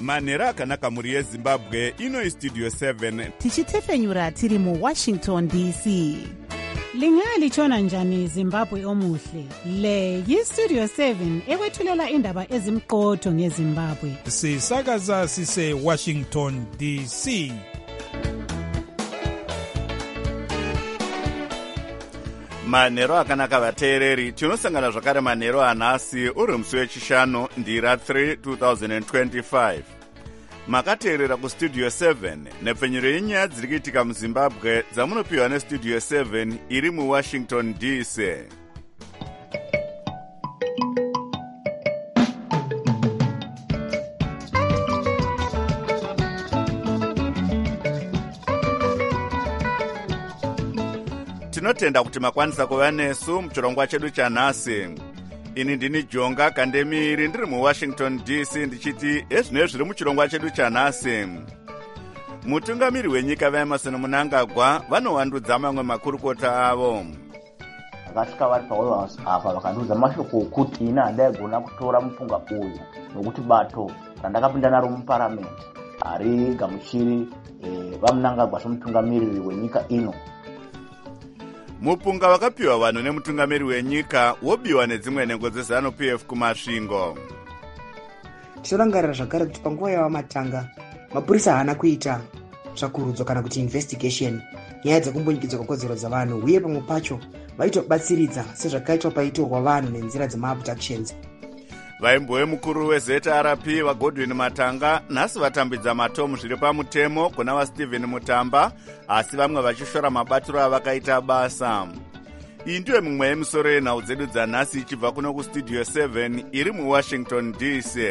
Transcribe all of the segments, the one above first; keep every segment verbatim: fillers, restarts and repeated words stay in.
manhero akanaka mhuri yezimbabwe. Ino istudio seven tichitefenyura tiri muwashington D C. Lingalitshona njani Zimbabwe omuhle? Le yistudio seven ekwethulela indaba ezimqotho ngeZimbabwe. Sisakaza sise Washington D C. manhero akanaka vateereri, tinosangana zvakare manhero anhasi uri musi wechishanu ndira three two thousand twenty-five. Makateerera kustudio seven nepfenyuro yenyaya dziri kuitika muzimbabwe dzamunopiwa nestudio seven iri muwashington D C. Tinotenda kuti makwanisa kuva nesu muchirongwa chedu chanhasi. Ini ndini Jonga Kandemiri ndiri muWashington D C ndichiti ezvino zviri muchirongwa chedu chanhasi. Mutungamiri wenyika vaEmerson Mnangagwa vanowandudza mamwe makurukota avo. Vakasvika vari paWhite House apa vakandudza mashoko okuti ina handaigona kutora mupunga uyu nokuti bato randakapinda naro muparamende hari gamuchiri e, vaMnangagwa somutungamiriri wenyika ino. Mupunga wakapiwa vanhu nemutungamiri wenyika wobiwa nedzimwe nhengo dzeZANU P F kumasvingo. Tinorangarira zvakare kuti panguva yavamatanga mapurisa haana kuita tsvakurudzo kana kuti investigation nyaya dzekumbunyikidzwa kwekodzero dzavanhu, uye pamwe pacho vaitobatsiridza sezvakaitwa paitorwa vanhu nenzira dzemaabductions. Vaimbove mukuru weZ R P vaGodwin Matanga nhasi vatambidza matomu zviri pamutemo kuna vaStephen Mutamba, asi vamwe vachishora mabatiro avakaita basa. Iyi ndiyo mimwe yemisoro yenhau dzedu dzanhasi ichibva kuno kustudio seven iri muWashington D C.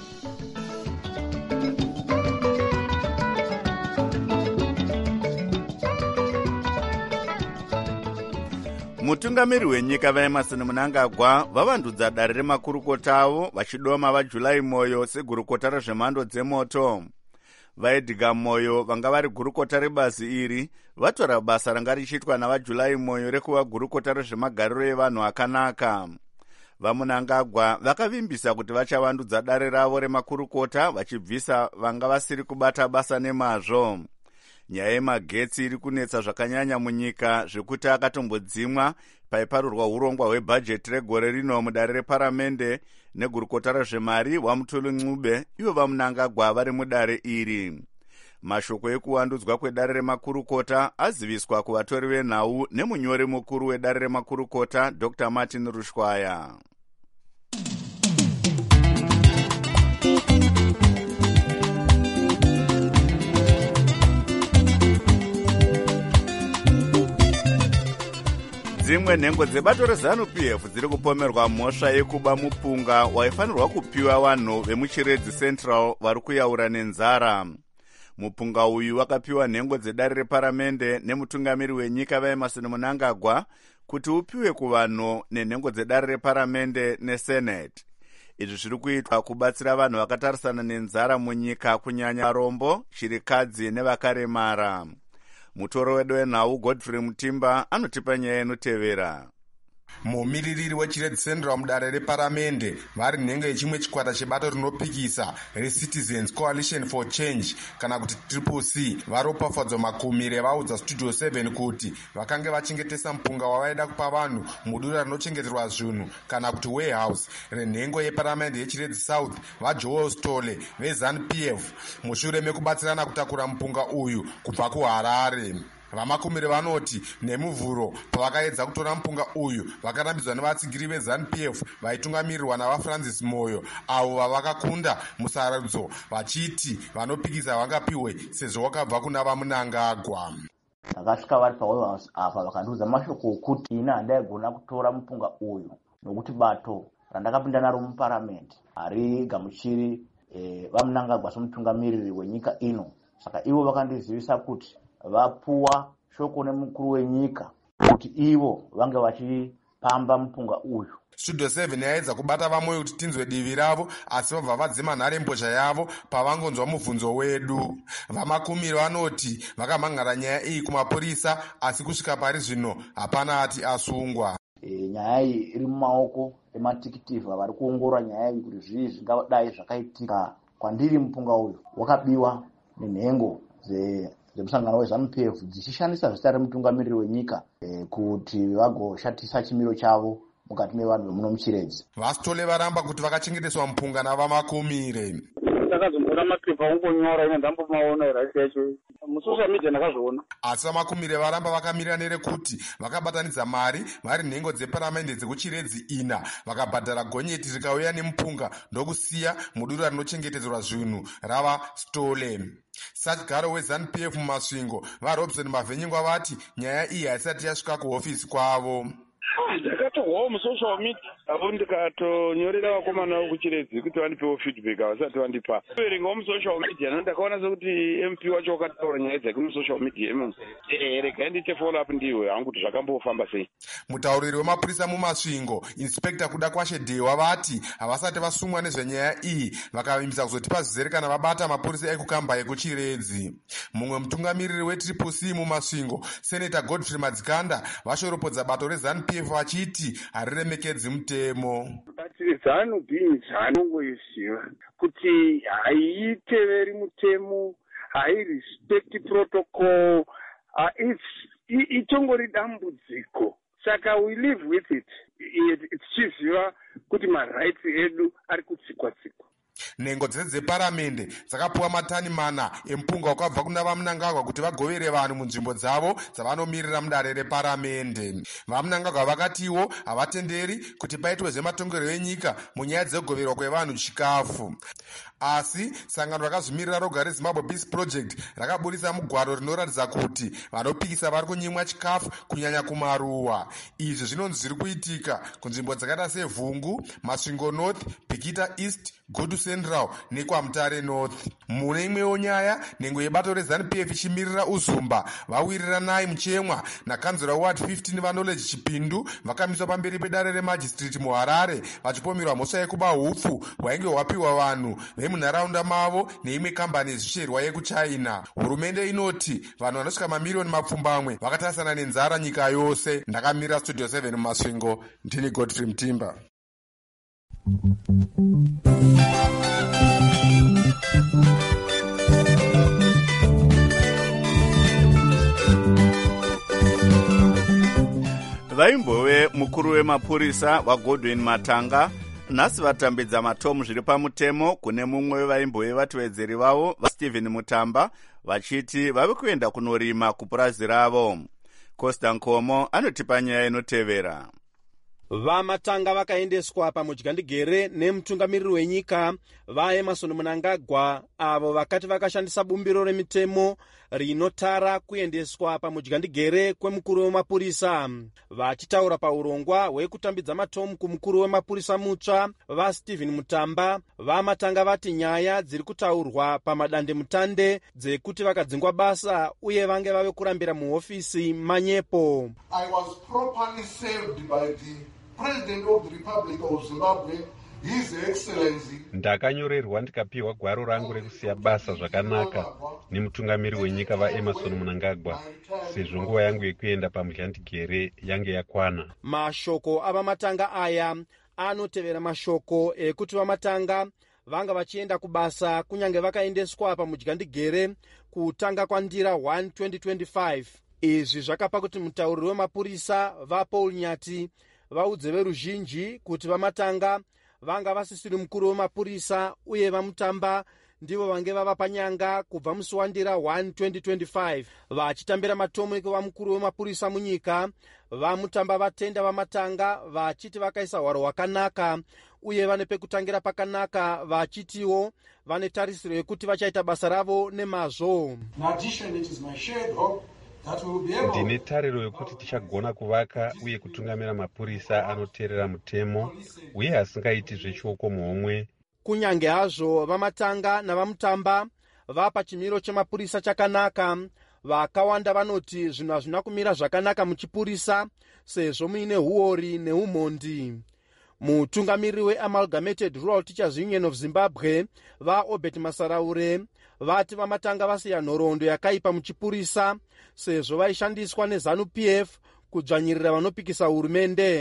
Mutungamiri wenyika vaEmerson Mnangagwa vavandudza dare remakurukota avo vachidoma vaJuly Moyo segurukota rezvemhando dzemoto. VaEdgar Moyo vanga vari gurukota rebazi iri vatora basa ranga richiitwa navaJuly Moyo rekuva gurukota rezvemagariro evanhu akanaka. VaMnangagwa vakavimbisa kuti vachavandudza dare ravo remakurukota vachibvisa vanga vasiri kubata basa nemazvo. Nyaya yemagetsi iri kunetsa zvakanyanya munyika zvekuti akatombodzimwa paiparurwa urongwa hwebhajeti regore rino mudare reparamende negurukota rezvemari waMutulu Ncube, ivo vaMnangagwa vari mudare iri. Mashoko ekuwandudzwa kwedare remakurukota aziviswa kuvatori venhau nemunyori mukuru wedare remakurukota Doctor Martin Rushwaya. Dzimwe nhengo dzebato reZANU P F dziri kupomerwa mhosva yekuba mupunga waifanirwa kupiwa vanhu vemuchiredzi Central vari kuyaura nenzara. Mupunga uyu wakapiwa nhengo dzedare reparamende nemutungamiri wenyika vaEmerson Mnangagwa kuti upiwe kuvanhu nenhengo dzedare reparamende neSenate. Izvi zviri kuitwa kubatsira vanhu vakatarisana nenzara munyika, kunyanya varombo, chirikadzi nevakaremara. Mutoro wedu wenhau Godfrey Mutimba anotipa nyaya inotevera. Mumiririri wechiredzi Central mudare reparamende vari nhengo yechimwe chikwata chebato rinopikisa reCitizens Coalition for Change kana kuti Triple C varopafadzwa makumire vaudza studio seven kuti vakange vachengetesa mupunga wavaida kupa vanhu mudura rinochengeterwa zvinhu kana kuti warehouse renhengo yeparamende yechiredzi South vaJoel Stole veZANU P F mushure mekubatsirana kutakura mupunga uyu kubva kuHarare. Vamakumire vanoti nemuvhuro pavakaedza kutora mupunga uyu vakarambidzwa nevatsigiri veZANU P F vaitungamirirwa navaFrancis Moyo avo vavakakunda musarudzo vachiti vanopikisa vangapiwe sezvo wakabva kuna vaMnangagwa. Vakasvika vari paWhite House apa vakandudza mashoko okuti ina handaigona kutora mupunga uyu nokuti bato randakapinda naro muparamende hari gamuchiri e, vaMnangagwa somutungamiriri wenyika ino. Saka ivo vakandizivisa kuti vapuwa shoko nemukuru wenyika kuti ivo vange vachipamba mupunga uyu. Studio seven yaedza kubata vamwe kuti tinzwe divi ravo, asi vabva vadzima nhare mbozha yavo pavangonzwa mubvunzo wedu. Vamakumiri vanoti vakamhangara nyaya iyi kumapurisa, asi kusvika pari zvino hapana ati asungwa. E, nyaya iyi iri mumaoko ematikitivu vari kuongorora nyaya iyi kuti zvii zvingadai zvakaitika kwandiri mupunga uyu wakabiwa nenhengo dzemusangano weZANU-P F dzichishandisa zita remutungamiriri wenyika e, kuti vagoshatisa chimiro chavo mukati mevanhu vemuno muchiredzi. Vasitole varamba kuti vakachengeteswa mupunga navamakumire. Ndakazomboona mapepa ongonyora ine ndambomaona raisi yacho musocial media ndakazviona. Asi vamakumire varamba vakamirira nerekuti vakabatanidza mari vari nhengo dzeparamende dzekuchiredzi ina vakabhadhara gonyeti rikauya nemupunga ndokusiya mudura rinochengetedzwa zvinhu rava stole. Satigaro weZANU-P F mumasvingo vaRobson Mavhenyingwa vati nyaya iyi haisati yasvika kuhofisi kwavo. Ndakatohwawo musocial media avo ndikatonyorera vakomana vekuchiredzi kuti vandipewo feedback havasati vandipa. Verengawo musocial media ndakaona sekuti M P wacho wakataura nyaya dzake musocial media imomo. Eh, regai ndiite follow up ndiwe hangu kuti zvakambofamba sei. Mutauriri wemapurisa mumasvingo Inspector Kuda Kwashe Dewa vati havasati vasumwa nezvenyaya iyi vakavimbisa kuzotipa zvizere kana vabata mapurisa ekukamba ekuchiredzi. Mumwe mutungamiriri wetriple C mumasvingo Senator Godfrey Madzikanda vashoropodza bato reZANU-P F vachiti hariremekedzi mutemo. ZANU-P F zvanongoiziva kuti haiteveri mutemo, hairespect protocol, itongori dambudziko. Saka we live with it. Tichiziva kuti marights edu ari kutsikwa-tsikwa. Nhengo dzese dzeparamende dzakapuwa matani mana emupunga wakabva kuna vamunangagwa kuti vagovere vanhu munzvimbo dzavo dzavanomirira mudare reparamende. Vamunangagwa vakatiwo havatenderi kuti paitwe zvematongero enyika munyaya dzegoverwa kwevanhu chikafu. Asi sangano rakazvimirira roga reZimbabwe Peace Project rakaburitsa mugwaro rinoratidza kuti vanopikisa vari kunyimwa chikafu kunyanya kumaruwa. Izvi zvinonzi zviri kuitika kunzvimbo dzakaita seVhungu, Masvingo North, Bikita East, Gudu Central nekwaMutare North. Mune imwewo nyaya, nhengo yebato reZANU-P F ichimirira Uzumba vawirira naye muchemwa nakanzura Ward fifteen vaKnowledge Chipindu vakamiswa pamberi pedare remajistrate muHarare vachipomerwa mhosva yekuba hupfu hwainge hwapiwa vanhu vemunharaunda mavo neimwe kambani yezvisherwa yekuChina. Hurumende inoti vanhu vanosvika mamiliyoni mapfumbamwe vakatasana nenzara nyika yose. Ndakamirira Studio seven mumasvingo, ndini Godfrey Mtimba. Vaimbove mukuru wemapurisa waGodwin Matanga nhasi vatambidza matomu zviri pamutemo kune mumwe wevaimbove vatevedzeri vavo vaStephen Mutamba vachiti vave kuenda kunorima kupurazi ravo. Costa Nkomo anotipa nyaya inotevera. Vamatanga vakaendeswa pamudyandigere nemutungamiriri wenyika vaEmmerson Mnangagwa avo vakati vakashandisa bumbiro remitemo rinotara kuendeswa pamudyandigere kwemukuru wemapurisa. Vachitaura paurongwa hwekutambidza matomu kumukuru wemapurisa mutsva vaStephen Mutamba, vamatanga vati nyaya dziri kutaurwa pamadande mutande dzekuti vakadzingwa basa uye vange vave kurambira muhofisi manyepo. I was properly served by the President of the Republic of Zimbabwe, His Excellency. Ndakanyorerwa ndikapiwa gwaro rangu rekusiya basa zvakanaka nemutungamiri wenyika vaEmmerson Mnangagwa sezvo nguva yangu yekuenda pamudyandigere yange yakwana. Mashoko avamatanga aya anotevera mashoko ekuti vamatanga vanga vachienda kubasa kunyange vakaendeswa pamudyandigere kutanga kwandira one twenty twenty-five. Izvi zvakapa kuti mutauriri wemapurisa vaPaul Nyati vaudze veruzhinji kuti vamatanga vanga vasisiri mukuru wemapurisa uye vaMutamba ndivo vange vava panyanga kubva musi wandira one twenty twenty-five. Vachitambira matomu ekuva mukuru wemapurisa munyika, vaMutamba vatenda vamatanga vachiti vakaisa hwaro hwakanaka uye vane pekutangira pakanaka, vachitiwo vane tarisiro yekuti vachaita basa ravo nemazvo. Ndine tariro yokuti tichagona kuvaka uye kutungamira mapurisa anoteerera mutemo uye asingaiti zvechioko muhomwe. Kunyange hazvo vamatanga navaMutamba vapa chimiro chemapurisa chakanaka, vakawanda vanoti zvinhu hazvina kumira zvakanaka muchipurisa sezvo muine huori neumhondi. Mutungamiriri weAmalgamated Rural Teachers Union of Zimbabwe vaObert Masaraure vati vamatanga vasiya nhoroondo yakaipa muchipurisa sezvo vaishandiswa neZANU-P F kudzvanyirira vanopikisa hurumende.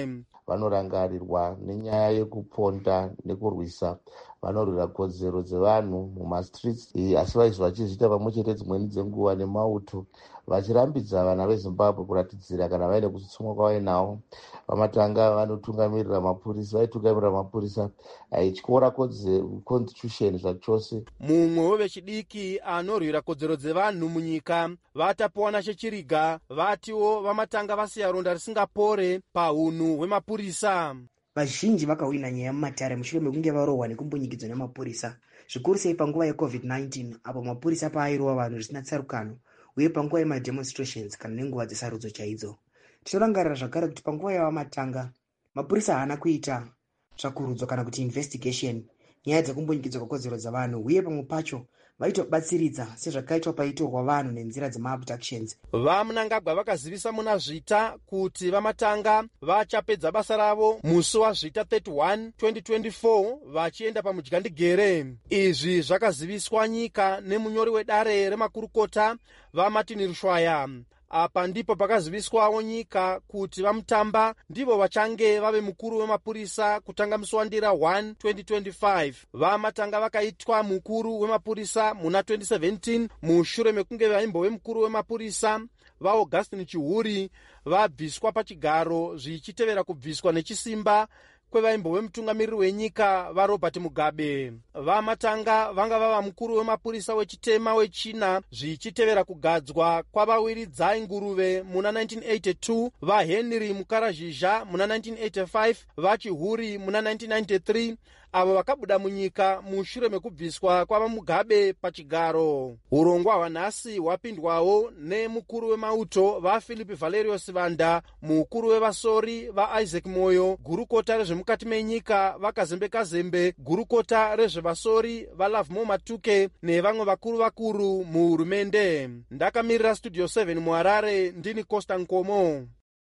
vanorangarirwa nenyaya yekuponda nekurwisa vanorwira kodzero dzevanhu mumastreets, asi vaizvi vachizviita pamwe chete dzimweni dzenguva nemauto, vachirambidza vana vezimbabwe kuratidzira kana vaine kutsutsumwa kwavainawo. Vamatanga vanotungamirira mapurisa vaitungamirira mapurisa aityora constitution zvachose. mumwe wevechidiki anorwira kodzero dzevanhu munyika vatapuwana chechiriga vatiwo vamatanga vasiya ronda risingapore paunhu hwemapurisa. Vazhinji vakawina nyaya mumatare mushure mekunge varohwa nekumbunyikidzwa nemapurisa, zvikuru sei panguva yecovid nineteen apo mapurisa paairova vanhu zvisina tsarukano, uye panguva yemademonstrations kana nenguva dzesarudzo chaidzo. Tinorangarira zvakare kuti panguva yavamatanga mapurisa haana kuita tsvakurudzo kana kuti investigation nyaya dzekumbunyikidzwa kwekodzero dzavanhu, uye pamwe pacho vaitobatsiridza sezvakaitwa paitorwa vanhu nenzira dzemaabductions. Vamunangagwa vakazivisa muna Zvita kuti vamatanga vachapedza basa ravo musi waZvita thirty-one twenty twenty-four vachienda pamudyandegere. Izvi zvakaziviswa nyika nemunyori wedare remakurukota vaMartin Rushwaya. Apa ndipo pakaziviswawo nyika kuti vamutamba ndivo vachange vave mukuru wemapurisa kutanga musi wandira one twenty twenty-five. Vamatanga vakaitwa mukuru wemapurisa muna twenty seventeen mushure mekunge vaimbove mukuru wemapurisa vaAugustin Chihuri vabviswa pachigaro zvichitevera kubviswa nechisimba kwevaimbove mutungamiriri wenyika vaRobert Mugabe. Vamatanga vanga vava mukuru wemapurisa wechitema wechina zvichitevera kugadzwa kwavawiridza nguruve muna nineteen eighty-two, vaHenry Mukarajizha muna nineteen eighty-five, vaChihuri muna nineteen ninety-three, avo vakabuda munyika mushure mekubviswa kwavaMugabe pachigaro. Urongwa hwanhasi hwapindwawo nemukuru wemauto vaPhilip Valerius Vanda, mukuru wevasori vaIsaac Moyo, gurukota rezvemukati menyika vaKazembe Kazembe, gurukota rezvevasori vaLovemore Matuke nevamwe vakuru vakuru muhurumende. Ndakamirira Studio seven muHarare ndini Costa Nkomo.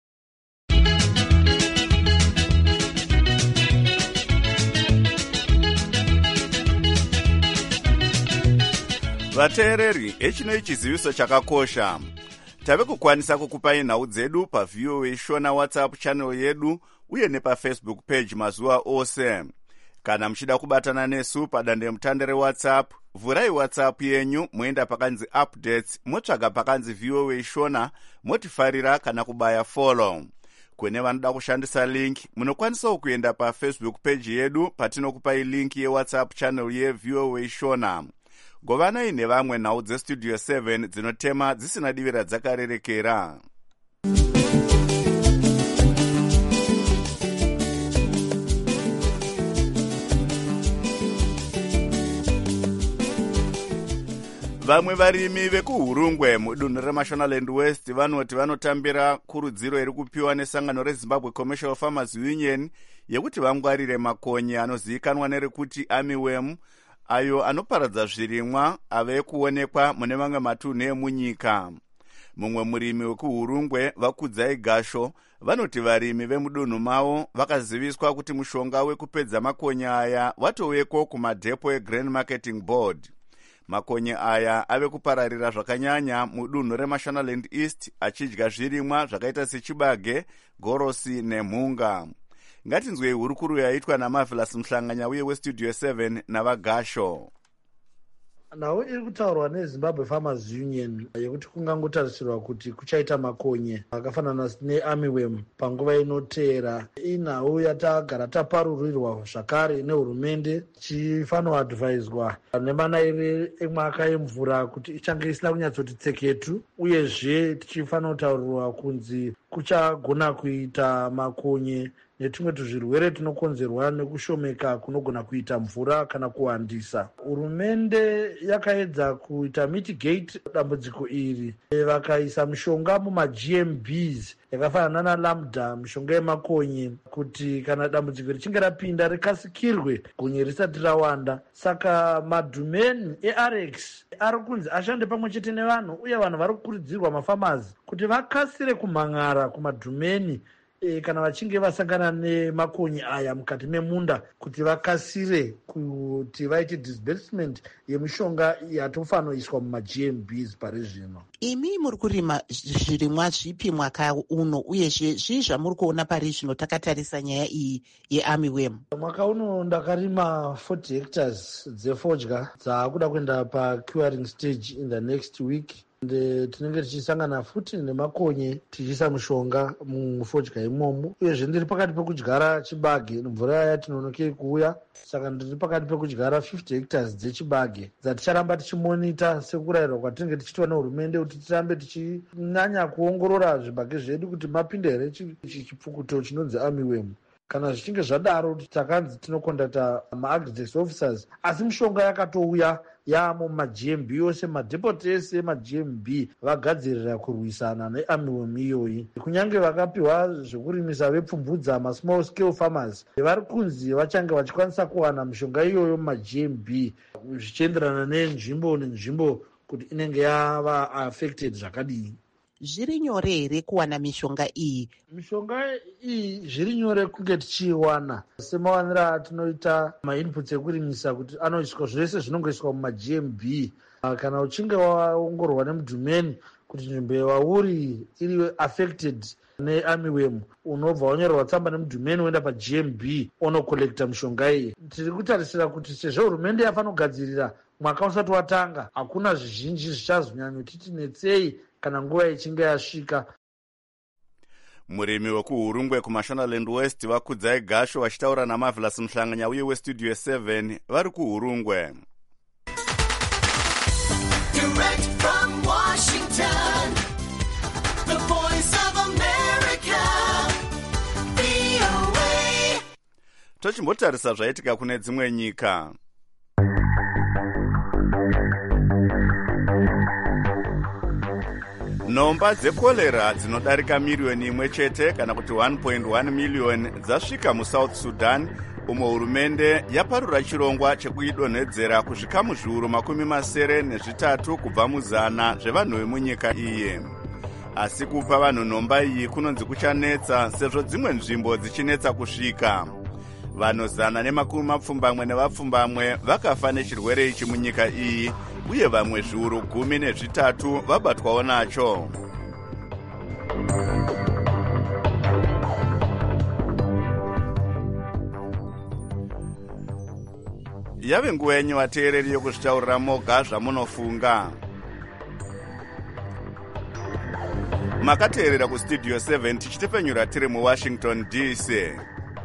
Vateereri, echino chiziviso chakakosha. Tave kukwanisa kukupai nhau dzedu pa V O A Shona WhatsApp channel yedu uye nepa Facebook page mazuva ose. Kana mchida kubatana nesu padande mutande reWhatsApp, vurai WhatsApp yenyu muenda pakanzi updates, motsvaga pakanzi V O A Shona, motifarira kana kubaya follow. Kune vanoda kushandisa link, munokwanisa kuenda pa Facebook page yedu patinokupai link ye WhatsApp channel ye V O A Shona. Govanai nevamwe nhau dzestudio seven dzinotema dzisina divira dzakarerekera. Vamwe varimi vekuHurungwe mudunhu reMashonaland West vanoti vanotambira kurudziro iri kupiwa nesangano reZimbabwe Commercial Farmers Union yekuti vangwarire makonye anozivikanwa nerekuti armyworm, ayo anoparadza zvirimwa ave kuonekwa mune mamwe matunhu emunyika. Mumwe murimi wekuHurungwe Vakudzai Gasho vanoti varimi vemudunhu mavo vakaziviswa kuti mushonga wekupedza makonye aya watoveko kumadhepo eGrain Marketing Board. Makonye aya ave kupararira zvakanyanya mudunhu reMashonaland East achidya zvirimwa zvakaita sechibage, gorosi nemhunga. Ngatinzwei hurukuru yaitwa naMarvelous Mhlanganya uye weStudio seven navaGasho. Nhau iri kutaurwa neZimbabwe Farmers Union yekuti kungangotarisirwa kuti kuchaita makonye akafanana nearmyworm panguva inoteera. Inhau yatagara taparurirwa zvakare nehurumende tichifanira advaiswa nemanaire emwaka emvura kuti ichange isina kunyatsoti tseketu, uyezve tichifanira kutaurirwa kunzi kuchagona kuita makonye netumwe tuzvirwere tunokonzerwa nekushomeka kunogona kuita mvura kana kuwandisa. Hurumende yakaedza kuita mitigate dambudziko iri, vakaisa mishonga muma-G M Bs yakafanana naLambda, mishonga yemakonye, kuti kana dambudziko richinge rapinda rikasikirwe gonye risati rawanda. Saka madhumeni eRx ari kunzi ashande pamwe chete nevanhu, uye vanhu vari kukurudzirwa mafamazi kuti vakasire kumhangara kumadhumeni e, kana vachinge vasangana nemakonye aya mukati memunda kuti vakasire kuti vaite disbursement yemishonga yatofanoiswa mumag M Bs pari zvino. Imi muri kurima zvirimwa zvipi mwaka uno uyezve zvii zvamuri kuona pari zvino takatarisa nyaya iyi yearmyworm? Mwaka uno ndakarima forty hectares dzefodya dzaakuda kuenda pacuring stage in the next week. Tinenge tichisangana futi nemakonye tichiisa mushonga mufodya imomo. Uyezve ndiri pakati pekudyara chibage, mvura yaya tinonokei kuuya, saka ndiri pakati pekudyara fifty hectares dzechibage dzaticharamba tichimonita sekurayirwa kwatinenge tichitwa nehurumende kuti tirambe tichinyanya kuongorora zvibage zvedu kuti mapinde here chipfukuto chinonzi armyworm. Kana zvichinge zvadaro takanzi tinokondata maagridex officers, asi mishonga yakatouya yaamo mumag M B ose, madhepoti ese emag M B vagadzirira kurwisana nearmyworm iyoyi. Kunyange vakapiwa zvekurimisa vepfumbudza masmall scale farmers vari kunzi vachange vachikwanisa kuwana mishonga iyoyo mumag M B zvichienderana nenzvimbo nenzvimbo kuti inenge yava affected zvakadii. Zviri nyore here kuwana mishonga iyi? Mishonga iyi zviri nyore kunge tichiiwana semawanira atinoita mainputs ekurimisa kuti anoiswa zvese zvinongoiswa mumag M B. Kana uchinge waongororwa nemudhumeni kuti nzvimbo yauri iri affected nearmyworm, unobva wanyorerwa tsamba nemudhumeni woenda pag M B onokolekta mishonga iyi. Tiri kutarisira kuti sezvo hurumende yafanogadzirira mwaka usati watanga, hakuna zvizhinji zvichazonyanyotiti netsei kana nguva ichinge yasvika. Murimi wekuhurungwe kumashonaland west vakudzai gasho vachitaura naMarvelous Muhlanganya uye westudio seven vari kuhurungwe. Direct from Washington, the voice of America, V O A. Tochimbotarisa zvaitika kune dzimwe nyika. Nomba dzekolera dzinodarika miriyoni imwe chete kana kuti one point one million dzasvika muSouth Sudan, umwe hurumende yaparura chirongwa chekuidonhedzera kuzvikamu zviuru makumi masere nezvitatu kubva muzana zvevanhu vemunyika iyi. Asi kupa vanhu nomba iyi kunonzi kuchanetsa sezvo dzimwe nzvimbo dzichinetsa kusvika. Vanhu zana nemakumi mapfumbamwe nevapfumbamwe vakafa nechirwere ichi munyika iyi, uye vamwe zviuru gumi nezvitatu vabatwawo nacho. Yave nguva yenyu vateereri yokuzvitaurira moga zvamunofunga. Makateerera kustudio seven tichitepfenyura tiri muWashington D C.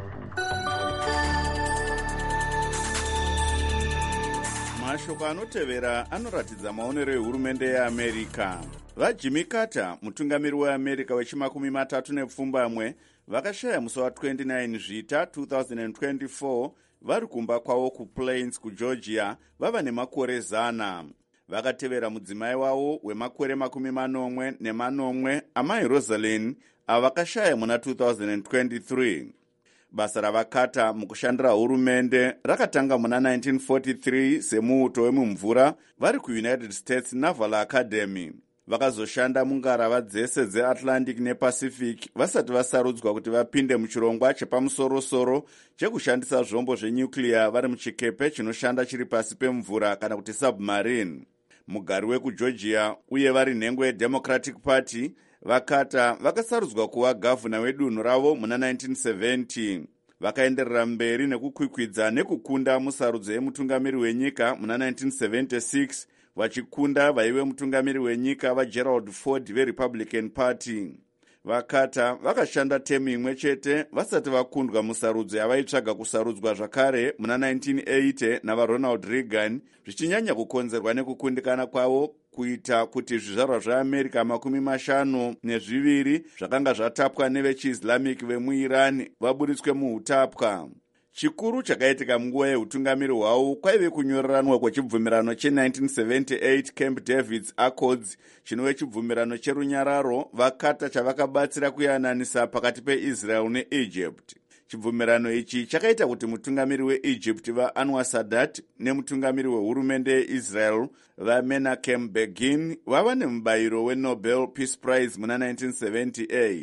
Mashoko anotevera anoratidza maonero ehurumende yeAmerica. VaJimmy Carter, mutungamiri weAmerica wechimakumi matatu nepfumbamwe, vakashaya musi wa29 zvita two thousand twenty-four vari kumba kwavo kuPlains kuGeorgia vava nemakore zana. Vakatevera mudzimai wavo wemakore makumi manomwe nemanomwe amai Rosalind avakashaya muna two thousand twenty-three. Basa ravakata mukushandira hurumende rakatanga muna nineteen forty-three semuuto wemumvura vari kuUnited States Naval Academy. Vakazoshanda mungarava dzese dzeAtlantic nePacific vasati vasarudzwa kuti vapinde muchirongwa chepamusorosoro chekushandisa zvombo zvenyuclear vari muchikepe chinoshanda chiri pasi pemvura kana kuti submarine. Mugari wekuGeorgia uye vari nhengo yeDemocratic Party, vakata vakasarudzwa kuva gavhuna wedunhu ravo muna nineteen seventy. Vakaenderera mberi nekukwikwidza nekukunda musarudzo yemutungamiri wenyika muna nineteen seventy-six, vachikunda vaive mutungamiri wenyika vaGerald Ford veRepublican Party. Vakata vakashanda temu imwe chete vasati vakundwa musarudzo yavaitsvaga kusarudzwa zvakare muna nineteen eighty navaRonald Reagan, zvichinyanya kukonzerwa nekukundikana kwavo kuita kuti zvizvarwa zveAmerica makumi mashanu nezviviri zvakanga zvatapwa nevechiislamic vemuIran vaburitswe muutapwa. Chikuru chakaitika munguva yeutungamiri hwavo kwaive kunyoreranwa kwechibvumirano che-nineteen seventy-eight Camp David's Accords, chinove chibvumirano cherunyararo vakata chavakabatsira kuyananisa pakati peIsrael neEgypt. Chibvumirano ichi chakaita kuti mutungamiri weEgypt vaAnwar Sadat nemutungamiri wehurumende yeIsrael vaMenachem Begin vava nemubayiro weNobel Peace Prize muna nineteen seventy-eight.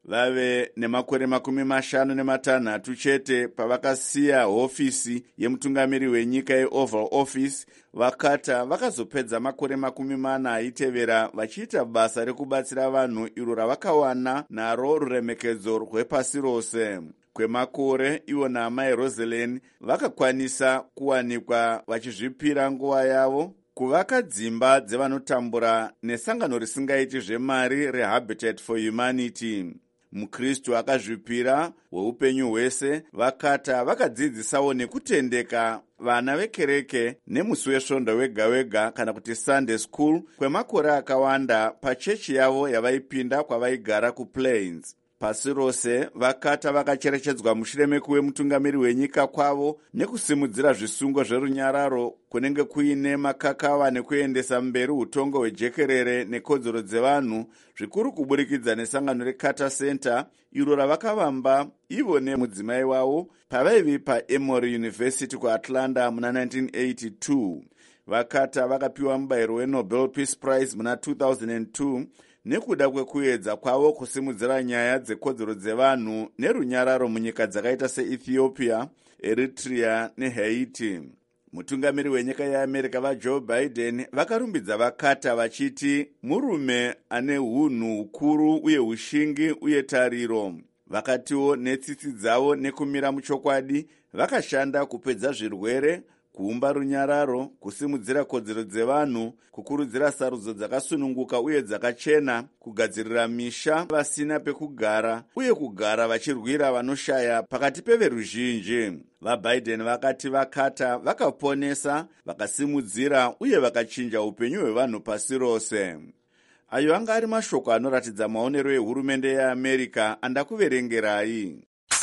vave nemakore makumi mashanu nematanhatu chete pavakasiya hofisi yemutungamiri wenyika yeoval office. Vakata vakazopedza makore makumi mana aitevera vachiita basa rekubatsira vanhu iro ravakawana naro ruremekedzo rwepasi rose. Kwemakore ivo naamai Rosalind vakakwanisa kuwanikwa vachizvipira nguva yavo kuvaka dzimba dzevanotambura nesangano risingaiti zvemari reHabitat for Humanity. Mukristu akazvipira weupenyu hwese. Vakata vakadzidzisawo nekutendeka vana vekereke nemusi wesvondo wega wega kana kuti Sunday school kwemakore akawanda pachechi yavo yavaipinda kwavaigara kuPlains. Pasi rose Vakata vakacherechedzwa mushure mekuve mutungamiri wenyika kwavo nekusimudzira zvisungo zverunyararo kunenge kuine makakava nekuendesa mberi utongo hwejekerere nekodzero dzevanhu, zvikuru kuburikidza nesangano reCarter Center iro ravakavamba ivo nemudzimai wavo pavaivi paEmory University kuAtlanta muna nineteen eighty-two. Vakata vakapiwa mubayiro weNobel Peace Prize muna two thousand two nekuda kwekuedza kwavo kusimudzira nyaya dzekodzero dzevanhu nerunyararo munyika dzakaita seEthiopia, Eritrea neHaiti. Mutungamiri wenyika yeAmerica vaJoe Biden vakarumbidza Vakata vachiti murume ane hunhu hukuru uye ushingi uye tariro. Vakatiwo netsitsi dzavo nekumira muchokwadi vakashanda kupedza zvirwere, kuumba runyararo, kusimudzira kodzero dzevanhu, kukurudzira sarudzo dzakasununguka uye dzakachena, kugadzirira misha vasina pekugara uye kugara vachirwira vanoshaya pakati peveruzhinji. VaBiden vakati Vakata vakaponesa, vakasimudzira uye vakachinja upenyu hwevanhu pasi rose. Ayo anga ari mashoko anoratidza maonero ehurumende yeAmerica andakuverengerai.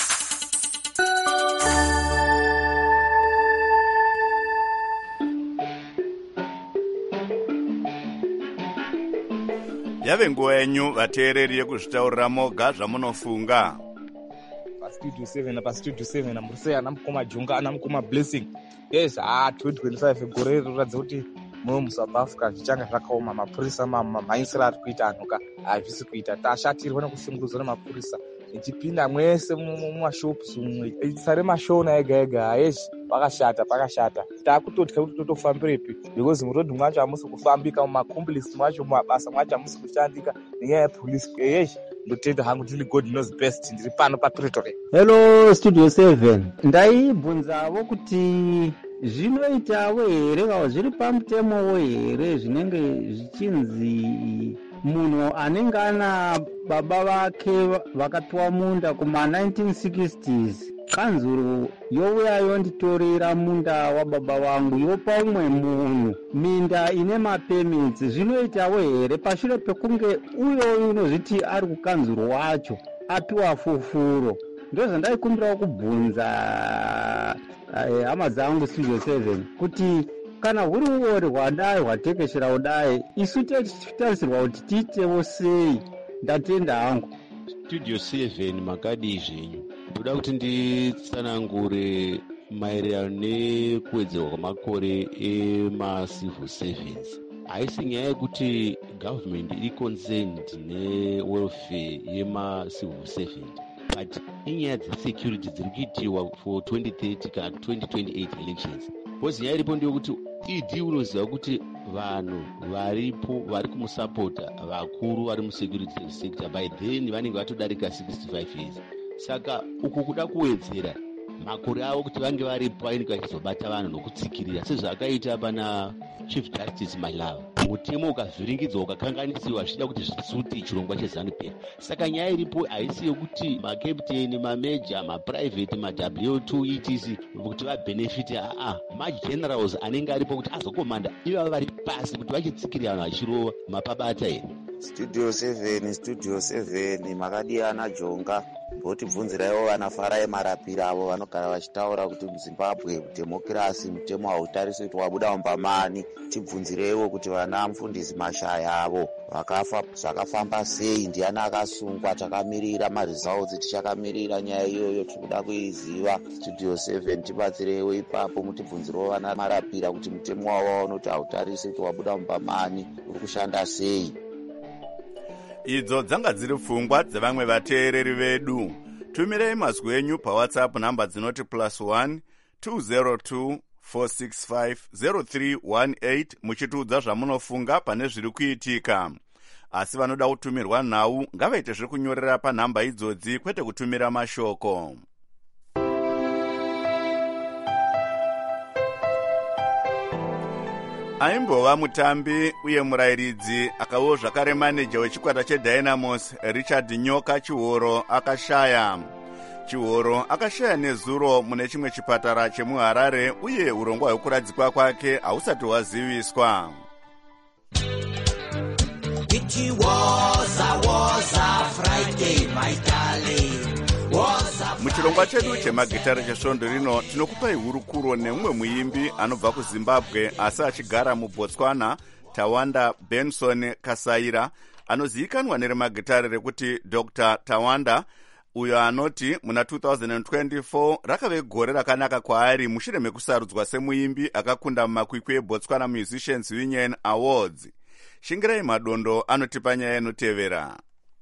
Yave nguva yenyu vateereri yekuzvitaurira moga zvamunofunga. Pastudio seven pastudio seven amurusei ana mukoma Jonga ana mukoma Blessing. Yes, ah twenty twenty-five gore rinoratidza kuti mumwe muSouth Africa zvichanga zvakaoma. Mapurisa mamhanyisira ari kuita anhuka hazvisi kuita. Tashatirwa nekushungurudzwa nemapurisa ichipinda mwese mumashops umwe ichisa remashona ega ega. Yes, pakashata pakashata. Takutotya kuti totofambirepi because murodhi mwacho hamusi kufambika, mumakomplexi mwacho mumabasa mwacho hamusi kushandika nenyaya yepolisi. Yes, ndotenda hangu ndini God knows best, ndiri pano paPretoria. Hello Studio seven, ndaibvunzavo kuti zvinoitawo here kana zviri pamutemo here zvinenge zvichinzi munhu anenge ana baba vake vakatwa munda kuma nineteen sixties kanzuro youya yonditorera munda wababa vangu yopa umwe munhu minda ine mapemits. Zvinoitawo here pashure pekunge uyo unozviti ari kukanzuro wacho apiwa fufuro? Ndozvandaikumbirawo kubvunza hama dzangu Studio seven kuti kana huri uori hwadai hwatekeshera kudai isu tichitarisirwa kuti tiitewo sei? Ndatenda hangu. Studio seven makadi zvenyu ndoda kuti nditsanangure maererano nekuwedzerwa kwamakore emacivil servants. Haisi nyaya yekuti government iri concerned newelfare yemacivil servant, but inyaya dzesecurity dziri kuitirwa for twenty thirty kana twenty twenty-eight elections. Because nyaya iripo ndeyekuti E D unoziva kuti vanhu varipo vari kumusapota vakuru vari musecurity sector by then vanenge vatodarika sixty-five years. Saka uku kuda kuwedzera makore avo kuti vange varipo vainge vachizobata vanhu nokutsikirira sezvakaita pana Chief Justice Malava. Mutemo ukavhiringidzwa ukakanganisiwa zvichida kuti zvisute chirongwa cheZANU-P F. Saka nyaya iripo haisi yokuti makapteni, mameja, maprivate, maW two etc kuti vabenefite. Aa, magenerals anenge aripo kuti azokomanda ivava vari pasi kuti vachitsikirira vanhu vachirova mapabata here. Studio seven Studio seven makadiyana Jonga votibvunziraiwo vanafarai marapiro avo vanogara vachitaura kuti muZimbabwe demokirasi mutemo hautariswi kuti wabuda umbamani. Tibvunzireiwo kuti vana mufundisi Mashaya avo vakafa zvakafamba sei, ndiani akasungwa, takamirira maresults, tichakamirira nyaya iyoyo tikuda kuiziva. Studio seven tibatsireiwo ipapo mutibvunzirewo vana marapira kuti mutemo wavo unoti hautariswi kuti wabuda umbamani uri kushanda sei. idzo dzanga dziri pfungwa dzevamwe vateereri vedu. Tumirei mazwi enyu pawhatsapp namba dzinoti plus one two zero two four six five zero three one eight muchitiudza zvamunofunga pane zviri kuitika. Asi vanoda kutumirwa nhau ngavaite zvekunyorera panhamba idzodzi kwete kutumira mashoko. Aimbova mutambi uye murairidzi akawo zvakare maneja wechikwata cheDynamos Richard Nyoka Chihoro akashaya. Chihoro akashaya nezuro mune chimwe chipatara chemuHarare uye urongwa hwekuradzikwa kwake hausati hwaziviswa. It was a was a Friday, my darling. Muchirongwa chedu chemagitare chesvondo rino tinokupai hurukuro nemumwe muimbi anobva kuZimbabwe asi achigara muBotswana, Tawanda Benson Kasaira, anozivikanwa neremagitare rekuti Doctor Tawanda, uyo anoti muna two thousand twenty-four rakave gore rakanaka kwaari mushure mekusarudzwa semuimbi akakunda mumakwikwi eBotswana Musicians Union Awards. Shingirai madondo anotipa nyaya inotevera.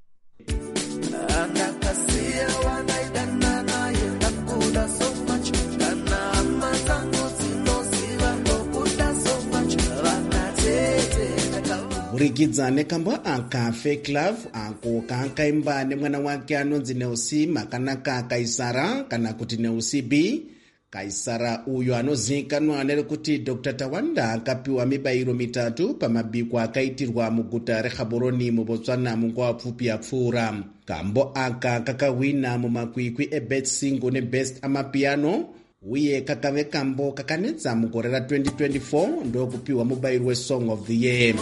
Burikidza nekambwa aka Fake Love ako kaakaimba nemwana wake anonzi Neusi Makanaka Kaisara kana kuti Neusi B. Kaisara uyo anozivikanwa nerekuti Doctor Tawanda akapiwa mibairo mitatu pamabiko akaitirwa muguta reGaborone muBotswana munguva pfupi yapfuura. Kambo aka kakawina mumakwikwi eBest Single neBest Amapiano uye kakave kambo kakanetsa mugore ra twenty twenty-four ndokupiwa mubairo weSong of the Year.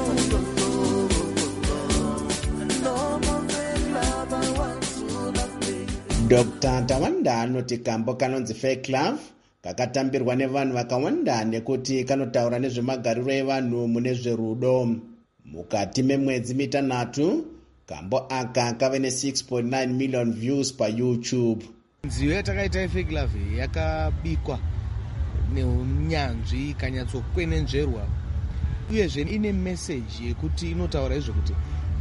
Doctor Tawanda anoti kambo kanonzi Fake Love kakatambirwa nevanhu vakawanda nekuti kanotaura nezvemagariro evanhu mune zverudo. Mukati memwedzi mitanhatu kambo aka kave ne six point nine million views pa YouTube. Nziyo yatakaita yeFake Love yakabikwa neunyanzvi ikanyatsokwenenzverwa uyezve ine message yekuti inotaura izvokuti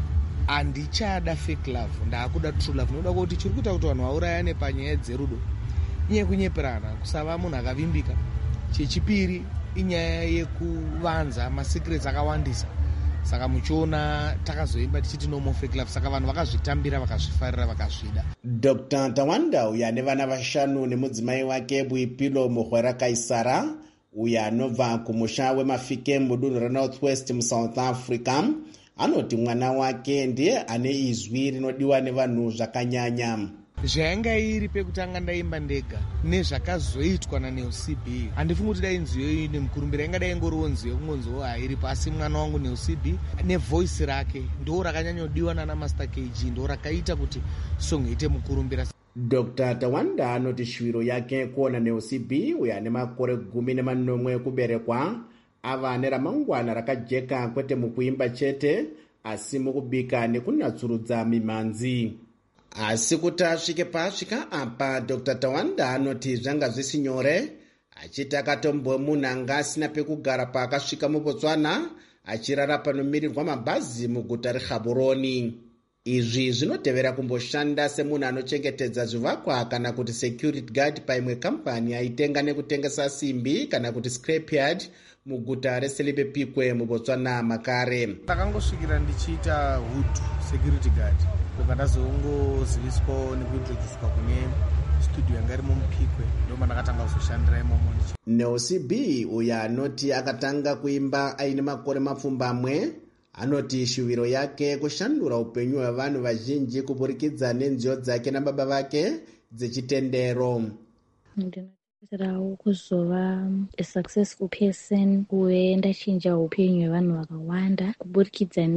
handichada fake love, ndaakuda true love. Noda kuti chiri kuita kuti vanhu vaurayane panyaya dzerudo inyaya yekunyeperana, kusava munhu akavimbika. Chechipiri inyaya yekuvanza masecrets akawandisa. Saka muchiona takazoimba tichiti no more fake love, saka vanhu vakazvitambira vakazvifarira vakazvida. Doctor Tawanda uya nevana vashanu nemudzimai wake Buipilo Muhwera Kaisara uya anobva kumusha weMafike mudunhu reNorthwest muSouth Africa anoti mwana wake ndiye ane izwi rinodiwa nevanhu zvakanyanya. Zvayanga iri pekutanga ndaimba ndega nezvakazoitwa naNeusi B, handifungi kuti dai nziyo iyi nemukurumbira ingadai ingoriwo nziyo kungonziwo hairi pasi. Mwana wangu Neusi B nevoice rake ndo rakanyanyodiwa nana Master K G, ndo rakaita kuti song ite mukurumbira. Doctor Tawanda anoti shwiro yake kuona Neusi B uyo ane makore gumi nemanomwe ekuberekwa ava neramangwana rakajeka kwete mukuimba chete asi mukubika nekunatsurudza mimanzi. Asi kuti asvike paasvika apa Doctor Tawanda anoti zvanga zvisi nyore, achiti akatombwe munhu anga asina pekugara paakasvika muBotswana achirara panomirirwa mabhazi muguta reGaborone. Izvi zvinotevera kumboshanda semunhu anochengetedza zvivakwa kana kuti security guard paimwe kampani aitenga nekutengesa simbi kana kuti scrapyard muguta reSelibe Pikwe muBotswana makare. Ndakangosvikira ndichiita hood security guard ndoka ndazongoziviswa nekuintroducwa kune studio yanga iri muPikwe, ndoma ndakatanga kuzoshandira imomo. Neusi B uya anoti akatanga kuimba aine makore mapfumbamwe anoti shuviro yake kushandura upenyu hwevanhu vazhinji kuburikidza nenziyo dzake nababa vake dzechitendero. Ndinotarirawo kuzova a successful person uye ndachinja upenyu hwevanhu vakawanda kuburikidza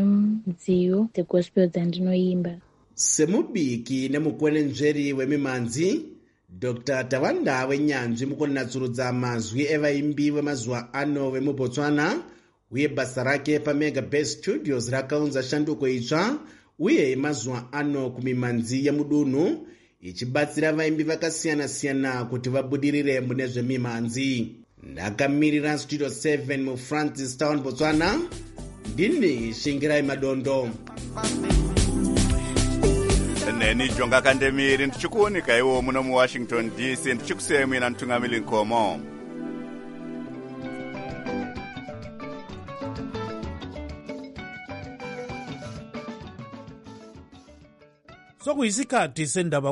nenziyo dzegospel dzandinoimba. Semubiki nemukwenenzveri wemimanzi, Doctor Tawanda wenyanzvi mukunatsurudza mazwi evaimbi vemazuva ano vemuBotswana uye basa rake paMega Best Studios rakaunza shanduko itsva uye mazuva ano kumimanzi yemudunhu ichibatsira vaimbi vakasiyana-siyana kuti vabudirire mune zvemimanzi. Ndakamirira Studio seven muFrancis Town Botswana, ndini Shingirai Madondo. neni Jonga Kandemiri ndichikuonika iwo muno mu Washington D C ndichikusemi na Ntungamili Nkomo. sokuyisikhathi sendaba